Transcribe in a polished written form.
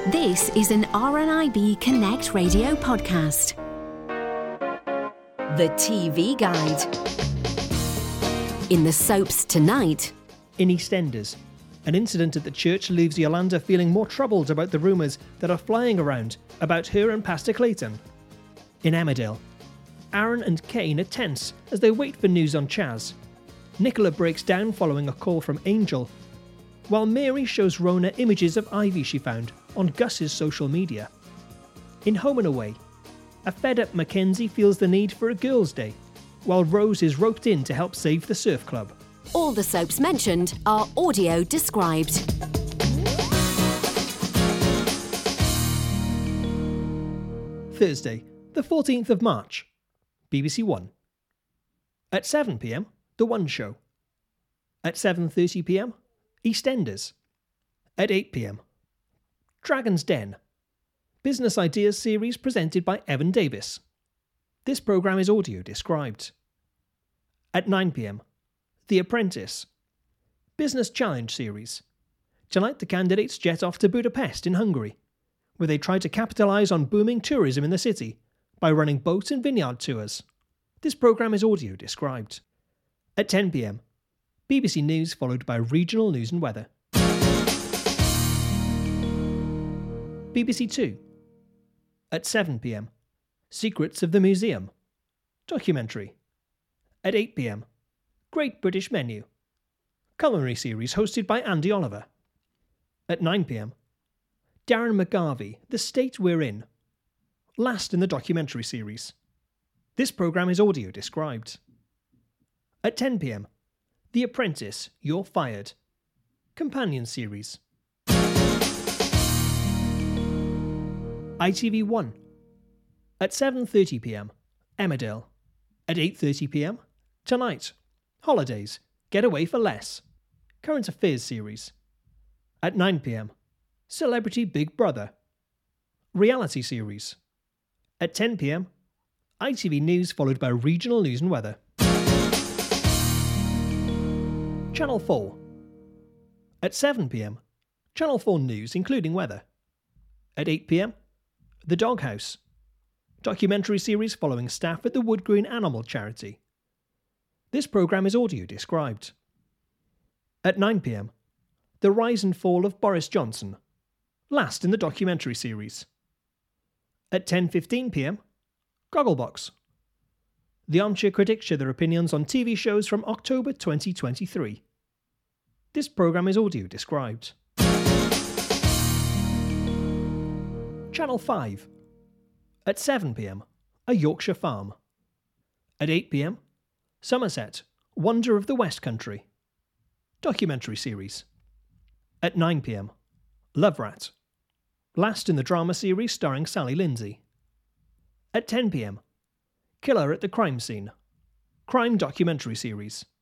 This is an RNIB Connect radio podcast. The TV Guide. In the soaps tonight. In EastEnders, an incident at the church leaves Yolanda feeling more troubled about the rumours that are flying around about her and Pastor Clayton. In Emmerdale, Aaron and Kane are tense as they wait for news on Chaz. Nicola breaks down following a call from Angel, while Mary shows Rona images of Ivy she found on Gus's social media. In Home and Away, a fed-up Mackenzie feels the need for a girls' day, while Rose is roped in to help save the surf club. All the soaps mentioned are audio described. Thursday, the 14th of March, BBC One. At 7 p.m, The One Show. At 7:30 p.m, EastEnders. At 8 p.m, Dragon's Den, business ideas series presented by Evan Davis. This programme is audio described. At 9 p.m, The Apprentice, business challenge series. Tonight the candidates jet off to Budapest in Hungary, where they try to capitalise on booming tourism in the city by running boat and vineyard tours. This programme is audio described. At 10 p.m, BBC News followed by regional news and weather. BBC Two. At 7 p.m, Secrets of the Museum, documentary. At 8 p.m, Great British Menu, culinary series hosted by Andy Oliver. At 9 p.m, Darren McGarvey, The State We're In, last in the documentary series. This programme is audio described. At 10 p.m, The Apprentice, You're Fired, companion series. ITV1. At 7:30 p.m, Emmerdale. At 8:30 p.m, Tonight, Holidays, Get Away for Less, current affairs series. At 9 p.m, Celebrity Big Brother, reality series. At 10 p.m, ITV News followed by regional news and weather. Channel 4. At 7 p.m, Channel 4 News including weather. At 8 p.m, The Doghouse, documentary series following staff at the Wood Green Animal Charity. This programme is audio described. At 9 p.m, The Rise and Fall of Boris Johnson, last in the documentary series. At 10:15 p.m, Gogglebox. The Armchair Critics share their opinions on TV shows from October 2023. This programme is audio described. Channel 5. At 7 p.m, A Yorkshire Farm. At 8 p.m, Somerset, Wonder of the West Country, documentary series. At 9 p.m, Love Rat, last in the drama series starring Sally Lindsay. At 10 p.m, Killer at the Crime Scene, crime documentary series.